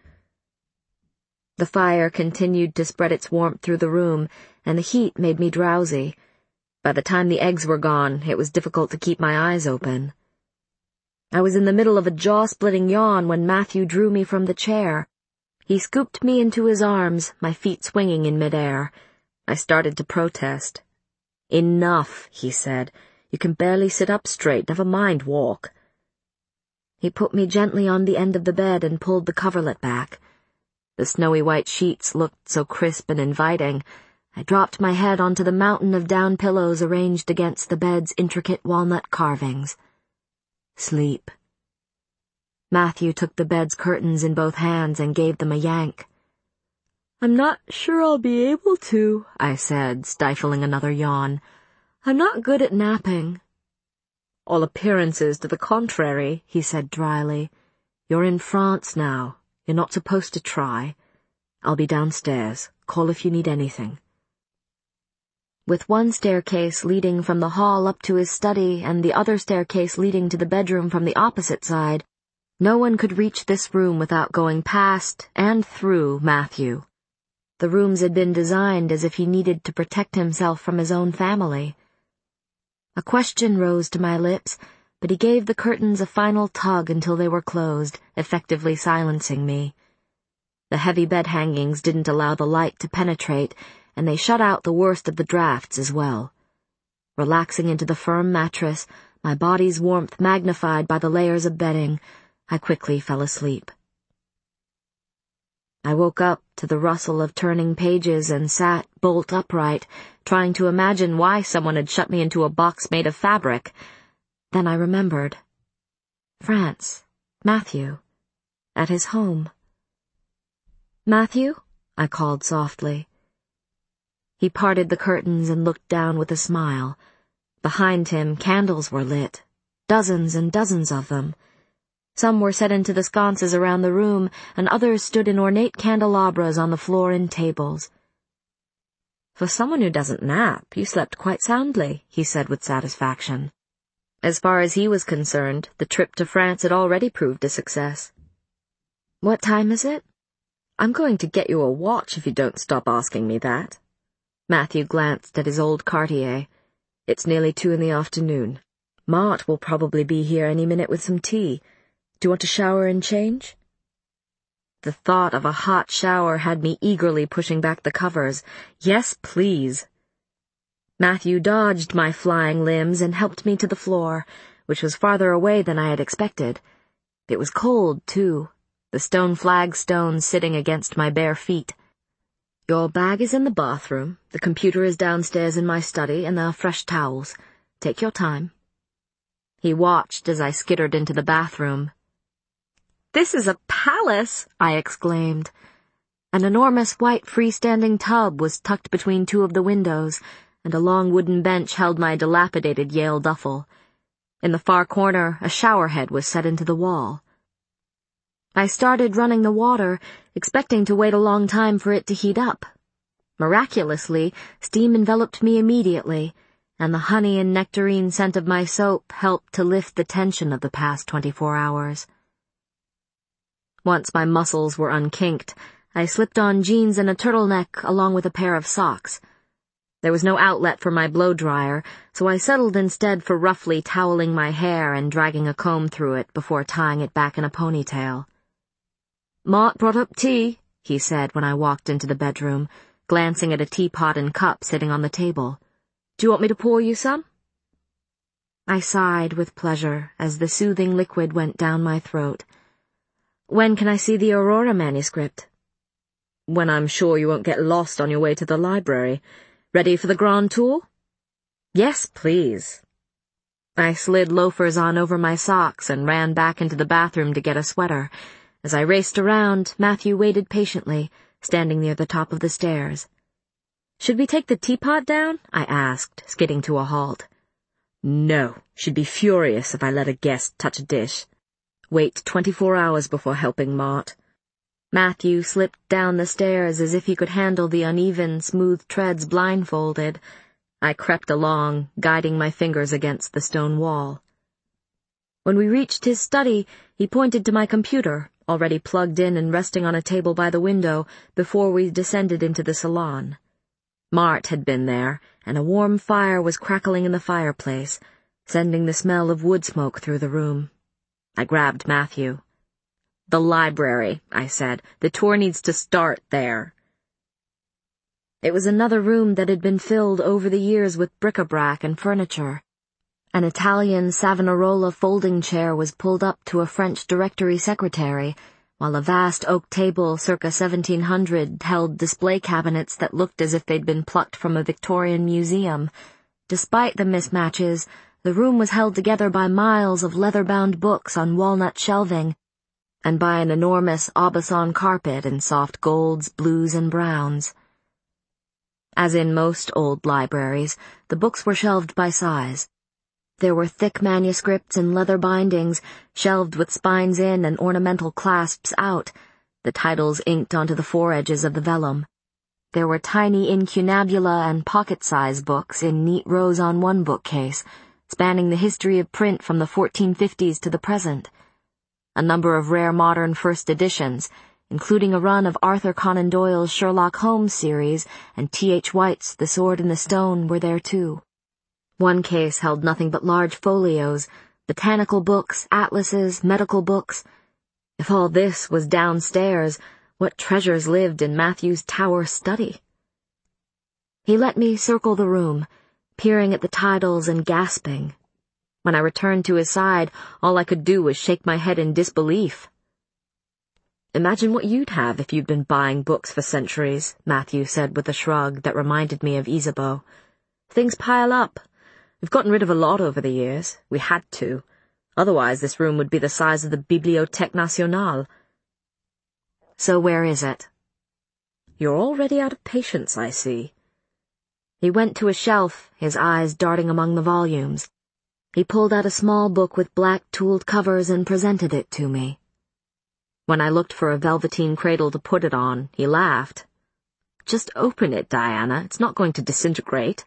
The fire continued to spread its warmth through the room, and the heat made me drowsy. By the time the eggs were gone, it was difficult to keep my eyes open. I was in the middle of a jaw-splitting yawn when Matthew drew me from the chair. He scooped me into his arms, my feet swinging in midair. I started to protest. "Enough," he said. "You can barely sit up straight, never mind walk." He put me gently on the end of the bed and pulled the coverlet back. The snowy white sheets looked so crisp and inviting. I dropped my head onto the mountain of down pillows arranged against the bed's intricate walnut carvings. Sleep. Matthew took the bed's curtains in both hands and gave them a yank. "I'm not sure I'll be able to," I said, stifling another yawn. "I'm not good at napping." "All appearances to the contrary," he said dryly. "You're in France now. You're not supposed to try. I'll be downstairs. Call if you need anything." With one staircase leading from the hall up to his study and the other staircase leading to the bedroom from the opposite side, no one could reach this room without going past and through Matthew. The rooms had been designed as if he needed to protect himself from his own family. A question rose to my lips, but he gave the curtains a final tug until they were closed, effectively silencing me. The heavy bed hangings didn't allow the light to penetrate, and they shut out the worst of the drafts as well. Relaxing into the firm mattress, my body's warmth magnified by the layers of bedding, I quickly fell asleep. I woke up to the rustle of turning pages and sat bolt upright, trying to imagine why someone had shut me into a box made of fabric. Then I remembered. France. Matthew. At his home. "Matthew?" I called softly. He parted the curtains and looked down with a smile. Behind him, candles were lit. Dozens and dozens of them. Some were set into the sconces around the room, and others stood in ornate candelabras on the floor and tables. "For someone who doesn't nap, you slept quite soundly," he said with satisfaction. As far as he was concerned, the trip to France had already proved a success. "What time is it?" "I'm going to get you a watch if you don't stop asking me that." Matthew glanced at his old Cartier. "It's nearly two in the afternoon. Mart will probably be here any minute with some tea. Do you want to shower and change?" The thought of a hot shower had me eagerly pushing back the covers. Yes, please. Matthew dodged my flying limbs and helped me to the floor, which was farther away than I had expected. It was cold, too, the stone flagstones sitting against my bare feet. "Your bag is in the bathroom, the computer is downstairs in my study, and there are fresh towels. Take your time." He watched as I skittered into the bathroom. "This is a palace!" I exclaimed. An enormous white freestanding tub was tucked between two of the windows, and a long wooden bench held my dilapidated Yale duffel. In the far corner, a shower head was set into the wall. I started running the water, expecting to wait a long time for it to heat up. Miraculously, steam enveloped me immediately, and the honey and nectarine scent of my soap helped to lift the tension of the past twenty-four hours. Once my muscles were unkinked, I slipped on jeans and a turtleneck along with a pair of socks. There was no outlet for my blow-dryer, so I settled instead for roughly toweling my hair and dragging a comb through it before tying it back in a ponytail. "Mart brought up tea," he said when I walked into the bedroom, glancing at a teapot and cup sitting on the table. "Do you want me to pour you some?" I sighed with pleasure as the soothing liquid went down my throat. "When can I see the Aurora manuscript?" "When I'm sure you won't get lost on your way to the library. Ready for the grand tour?" "Yes, please." I slid loafers on over my socks and ran back into the bathroom to get a sweater. As I raced around, Matthew waited patiently, standing near the top of the stairs. "Should we take the teapot down?" I asked, skidding to a halt. "No, she'd be furious if I let a guest touch a dish. Wait twenty-four hours before helping Mart." Matthew slipped down the stairs as if he could handle the uneven, smooth treads blindfolded. I crept along, guiding my fingers against the stone wall. When we reached his study, he pointed to my computer, already plugged in and resting on a table by the window, before we descended into the salon. Mart had been there, and a warm fire was crackling in the fireplace, sending the smell of wood smoke through the room. I grabbed Matthew. "The library," I said. "The tour needs to start there." It was another room that had been filled over the years with bric-a-brac and furniture. An Italian Savonarola folding chair was pulled up to a French directory secretary, while a vast oak table circa seventeen hundred held display cabinets that looked as if they'd been plucked from a Victorian museum. Despite the mismatches, the room was held together by miles of leather-bound books on walnut shelving, and by an enormous Aubusson carpet in soft golds, blues, and browns. As in most old libraries, the books were shelved by size. There were thick manuscripts in leather bindings, shelved with spines in and ornamental clasps out, the titles inked onto the foredges of the vellum. There were tiny incunabula and pocket-size books in neat rows on one bookcase, spanning the history of print from the fourteen fifties to the present. A number of rare modern first editions, including a run of Arthur Conan Doyle's Sherlock Holmes series and T H White's The Sword in the Stone, were there too. One case held nothing but large folios, botanical books, atlases, medical books. If all this was downstairs, what treasures lived in Matthew's tower study? He let me circle the room, peering at the titles and gasping. When I returned to his side, all I could do was shake my head in disbelief. "Imagine what you'd have if you'd been buying books for centuries," Matthew said with a shrug that reminded me of Isabeau. "Things pile up. We've gotten rid of a lot over the years. We had to. Otherwise this room would be the size of the Bibliothèque Nationale." "So where is it?" "You're already out of patience, I see." He went to a shelf, his eyes darting among the volumes. He pulled out a small book with black tooled covers and presented it to me. When I looked for a velveteen cradle to put it on, he laughed. "Just open it, Diana. It's not going to disintegrate."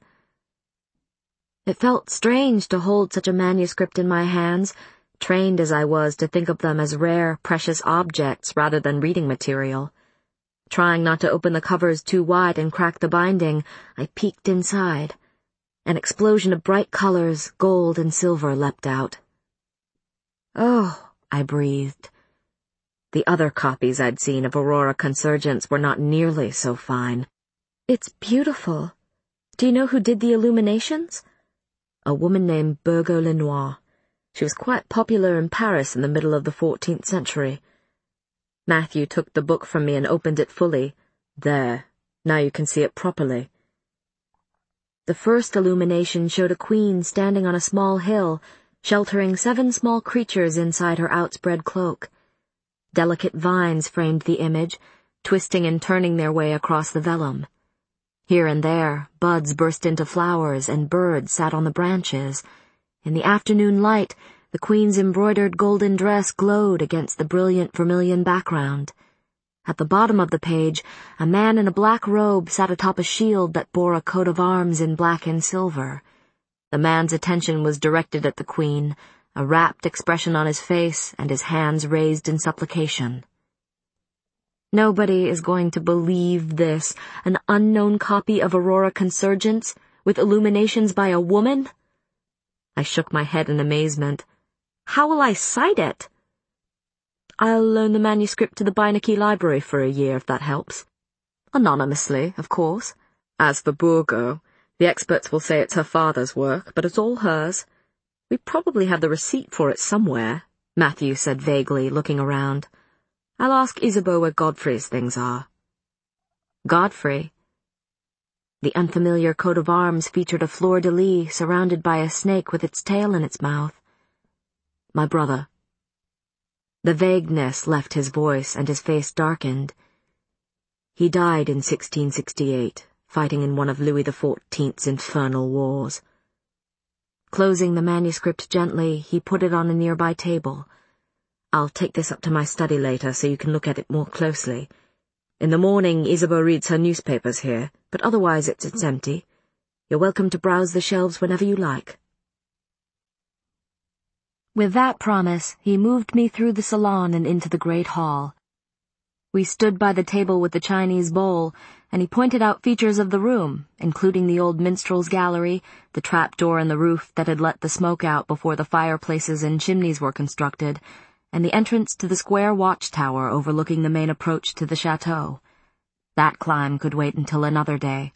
It felt strange to hold such a manuscript in my hands, trained as I was to think of them as rare, precious objects rather than reading material. Trying not to open the covers too wide and crack the binding, I peeked inside. An explosion of bright colors, gold and silver, leapt out. "Oh," I breathed. The other copies I'd seen of Aurora Consurgence were not nearly so fine. "It's beautiful. Do you know who did the illuminations?" "A woman named Burgo Lenoir. She was quite popular in Paris in the middle of the fourteenth century." Matthew took the book from me and opened it fully. "There. Now you can see it properly." The first illumination showed a queen standing on a small hill, sheltering seven small creatures inside her outspread cloak. Delicate vines framed the image, twisting and turning their way across the vellum. Here and there, buds burst into flowers and birds sat on the branches. In the afternoon light, the queen's embroidered golden dress glowed against the brilliant vermilion background. At the bottom of the page, a man in a black robe sat atop a shield that bore a coat of arms in black and silver. The man's attention was directed at the queen, a rapt expression on his face and his hands raised in supplication. Nobody is going to believe this, an unknown copy of Aurora Consurgence, with illuminations by a woman? I shook my head in amazement. How will I cite it? I'll loan the manuscript to the Beinecke Library for a year, if that helps. Anonymously, of course. As for Burgo, the experts will say it's her father's work, but it's all hers. We probably have the receipt for it somewhere, Matthew said vaguely, looking around. I'll ask Isabeau where Godfrey's things are. Godfrey? The unfamiliar coat of arms featured a fleur-de-lis surrounded by a snake with its tail in its mouth. My brother. The vagueness left his voice and his face darkened. He died in sixteen sixty-eight, fighting in one of Louis the Fourteenth's infernal wars. Closing the manuscript gently, he put it on a nearby table. I'll take this up to my study later so you can look at it more closely. In the morning, Isabeau reads her newspapers here, but otherwise it's, it's empty. You're welcome to browse the shelves whenever you like. With that promise, he moved me through the salon and into the great hall. We stood by the table with the Chinese bowl, and he pointed out features of the room, including the old minstrel's gallery, the trapdoor in the roof that had let the smoke out before the fireplaces and chimneys were constructed, and the entrance to the square watchtower overlooking the main approach to the chateau. That climb could wait until another day.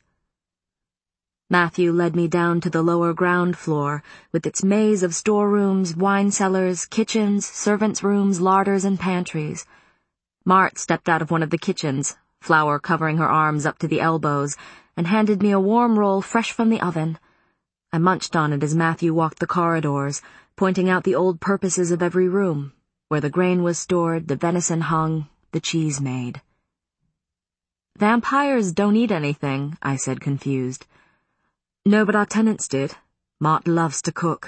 Matthew led me down to the lower ground floor, with its maze of storerooms, wine cellars, kitchens, servants' rooms, larders, and pantries. Marthe stepped out of one of the kitchens, flour covering her arms up to the elbows, and handed me a warm roll fresh from the oven. I munched on it as Matthew walked the corridors, pointing out the old purposes of every room, where the grain was stored, the venison hung, the cheese made. Vampires don't eat anything, I said, confused. No, but our tenants did. Marthe loves to cook.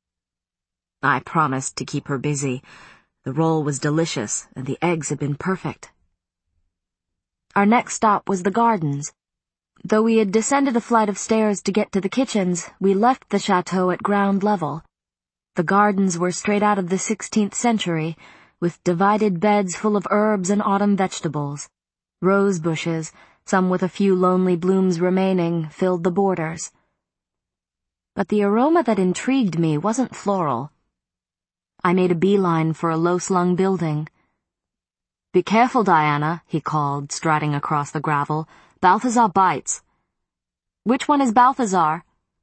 I promised to keep her busy. The roll was delicious, and the eggs had been perfect. Our next stop was the gardens. Though we had descended a flight of stairs to get to the kitchens, we left the chateau at ground level. The gardens were straight out of the sixteenth century, with divided beds full of herbs and autumn vegetables. Rose bushes, some with a few lonely blooms remaining, filled the borders. But the aroma that intrigued me wasn't floral. I made a beeline for a low-slung building. "Be careful, Diana," he called, striding across the gravel. "Balthazar bites." "Which one is Balthazar?"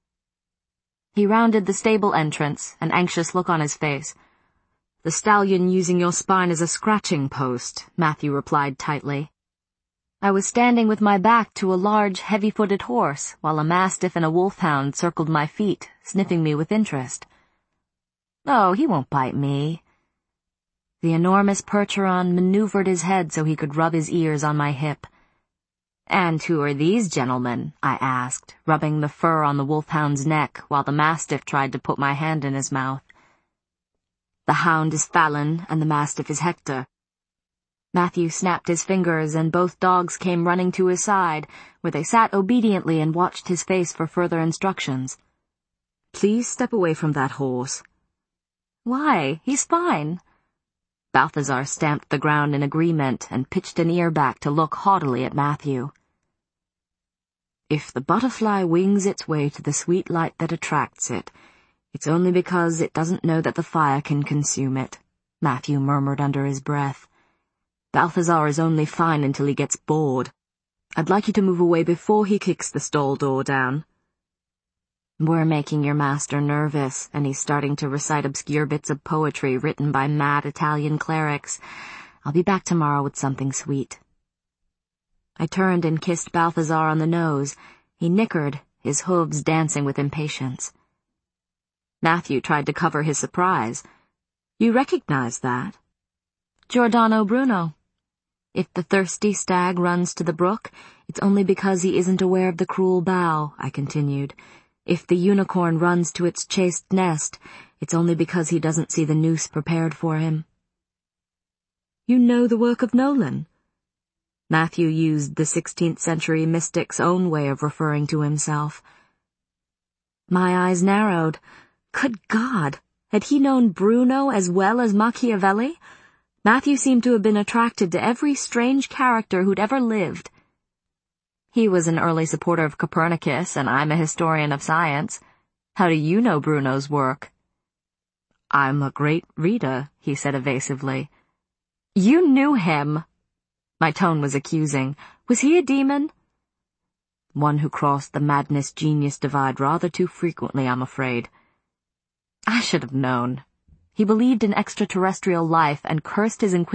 He rounded the stable entrance, an anxious look on his face. "The stallion using your spine as a scratching post," Matthew replied tightly. I was standing with my back to a large, heavy-footed horse, while a mastiff and a wolfhound circled my feet, sniffing me with interest. "Oh, he won't bite me." The enormous Percheron maneuvered his head so he could rub his ears on my hip. "And who are these gentlemen?" I asked, rubbing the fur on the wolfhound's neck while the mastiff tried to put my hand in his mouth. "The hound is Fallon, and the mastiff is Hector." Matthew snapped his fingers, and both dogs came running to his side, where they sat obediently and watched his face for further instructions. "Please step away from that horse." "Why? He's fine." Balthazar stamped the ground in agreement and pitched an ear back to look haughtily at Matthew. "If the butterfly wings its way to the sweet light that attracts it, it's only because it doesn't know that the fire can consume it," Matthew murmured under his breath. "Balthazar is only fine until he gets bored. I'd like you to move away before he kicks the stall door down." "We're making your master nervous, and he's starting to recite obscure bits of poetry written by mad Italian clerics. I'll be back tomorrow with something sweet." I turned and kissed Balthazar on the nose. He nickered, his hooves dancing with impatience. Matthew tried to cover his surprise. "You recognize that?" "Giordano Bruno. If the thirsty stag runs to the brook, it's only because he isn't aware of the cruel bough," I continued. "If the unicorn runs to its chaste nest, it's only because he doesn't see the noose prepared for him." "You know the work of Nolan?" Matthew used the sixteenth century mystic's own way of referring to himself. My eyes narrowed. Good God! Had he known Bruno as well as Machiavelli? Matthew seemed to have been attracted to every strange character who'd ever lived. He was an early supporter of Copernicus, and I'm a historian of science. How do you know Bruno's work? I'm a great reader, he said evasively. You knew him. My tone was accusing. Was he a demon? One who crossed the madness-genius divide rather too frequently, I'm afraid. I should have known. He believed in extraterrestrial life and cursed his inquisitive